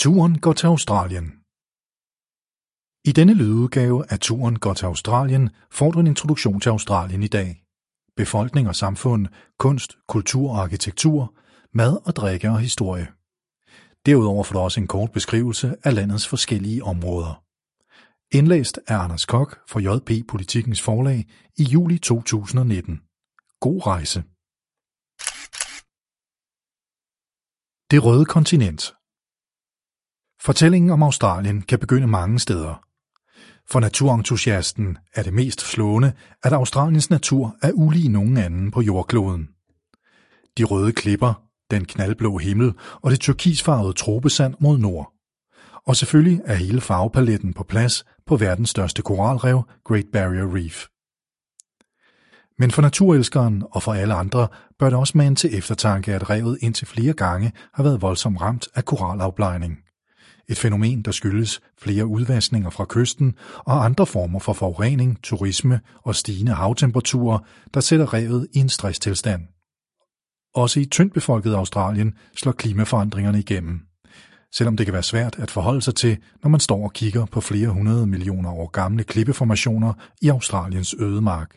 Turen går til Australien. I denne lydudgave af Turen går til Australien får du en introduktion til Australien i dag. Befolkning og samfund, kunst, kultur og arkitektur, mad og drikke og historie. Derudover får du også en kort beskrivelse af landets forskellige områder. Indlæst af Anders Koch fra JP Politikens Forlag i juli 2019. God rejse. Det røde kontinent. Fortællingen om Australien kan begynde mange steder. For naturentusiasten er det mest slående, at Australiens natur er ulig nogen anden på jordkloden. De røde klipper, den knaldblå himmel og det turkisfarvede tropesand mod nord. Og selvfølgelig er hele farvepaletten på plads på verdens største koralrev, Great Barrier Reef. Men for naturelskeren og for alle andre bør det også mane til eftertanke, at revet indtil flere gange har været voldsomt ramt af koralafblejning. Et fænomen, der skyldes flere udvaskninger fra kysten og andre former for forurening, turisme og stigende havtemperaturer, der sætter revet i en stresstilstand. Også i tyndt befolket Australien slår klimaforandringerne igennem, selvom det kan være svært at forholde sig til, når man står og kigger på flere 100 millioner år gamle klippeformationer i Australiens ødemark.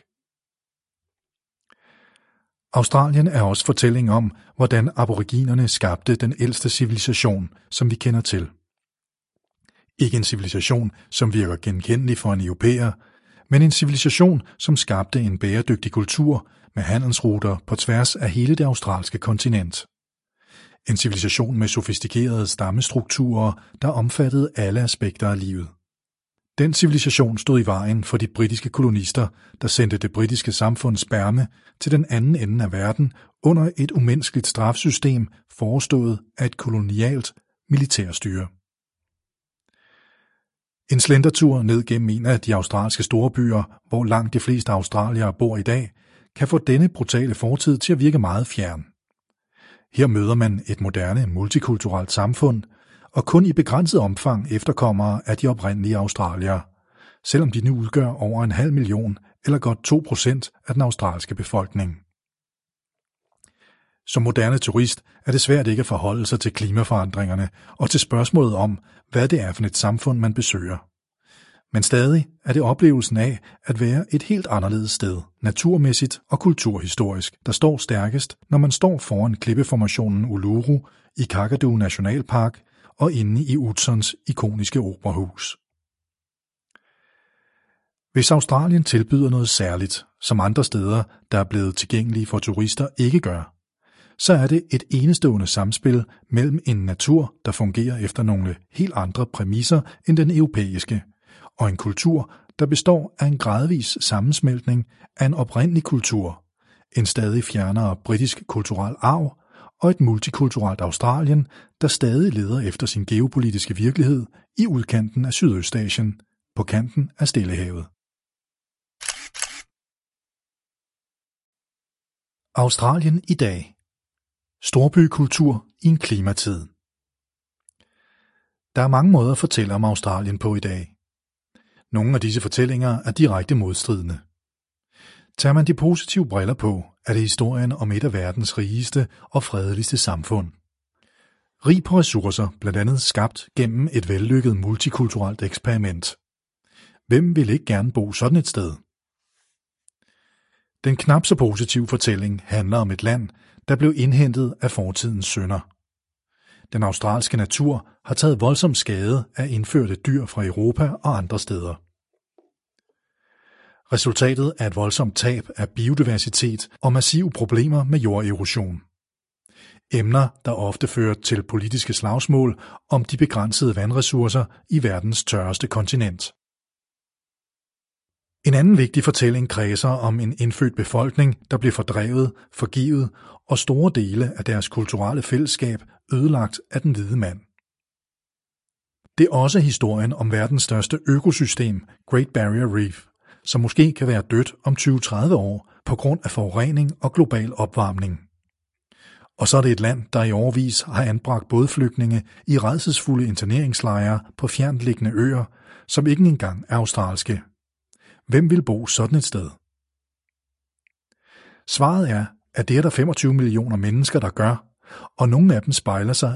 Australien er også fortælling om, hvordan aboriginerne skabte den ældste civilisation, som vi kender til. Ikke en civilisation, som virker genkendelig for en europæer, men en civilisation, som skabte en bæredygtig kultur med handelsruter på tværs af hele det australske kontinent. En civilisation med sofistikerede stammestrukturer, der omfattede alle aspekter af livet. Den civilisation stod i vejen for de britiske kolonister, der sendte det britiske samfunds sperme til den anden ende af verden under et umenneskeligt strafsystem forestået af et kolonialt militærstyre. En slendertur ned gennem en af de australske storbyer, hvor langt de fleste australiere bor i dag, kan få denne brutale fortid til at virke meget fjern. Her møder man et moderne, multikulturelt samfund, og kun i begrænset omfang efterkommere af de oprindelige australiere, selvom de nu udgør over 500.000 eller godt 2% af den australske befolkning. Som moderne turist er det svært ikke at forholde sig til klimaforandringerne og til spørgsmålet om, hvad det er for et samfund, man besøger. Men stadig er det oplevelsen af at være et helt anderledes sted, naturmæssigt og kulturhistorisk, der står stærkest, når man står foran klippeformationen Uluru i Kakadu Nationalpark og inde i Utzons ikoniske operahus. Hvis Australien tilbyder noget særligt, som andre steder, der er blevet tilgængelige for turister, ikke gør, så er det et enestående samspil mellem en natur, der fungerer efter nogle helt andre præmisser end den europæiske, og en kultur, der består af en gradvis sammensmeltning af en oprindelig kultur, en stadig fjernere britisk kulturel arv og et multikulturelt Australien, der stadig leder efter sin geopolitiske virkelighed i udkanten af Sydøstasien, på kanten af Stillehavet. Australien i dag. Storbykultur i en klimatid. Der er mange måder at fortælle om Australien på i dag. Nogle af disse fortællinger er direkte modstridende. Tager man de positive briller på, er det historien om et af verdens rigeste og fredeligste samfund. Rig på ressourcer, blandt andet skabt gennem et vellykket multikulturelt eksperiment. Hvem vil ikke gerne bo sådan et sted? Den knap så positive fortælling handler om et land, der blev indhentet af fortidens synder. Den australske natur har taget voldsom skade af indførte dyr fra Europa og andre steder. Resultatet er et voldsomt tab af biodiversitet og massive problemer med jorderosion. Emner, der ofte fører til politiske slagsmål om de begrænsede vandressourcer i verdens tørreste kontinent. En anden vigtig fortælling kredser om en indfødt befolkning, der blev fordrevet, forgivet og store dele af deres kulturelle fællesskab ødelagt af den hvide mand. Det er også historien om verdens største økosystem, Great Barrier Reef, som måske kan være dødt om 20-30 år på grund af forurening og global opvarmning. Og så er det et land, der i årevis har anbragt bådflygtninge i rædselsfulde interneringslejre på fjerntliggende øer, som ikke engang er australske. Hvem vil bo sådan et sted? Svaret er, at det er der 25 millioner mennesker, der gør, og nogle af dem spejler sig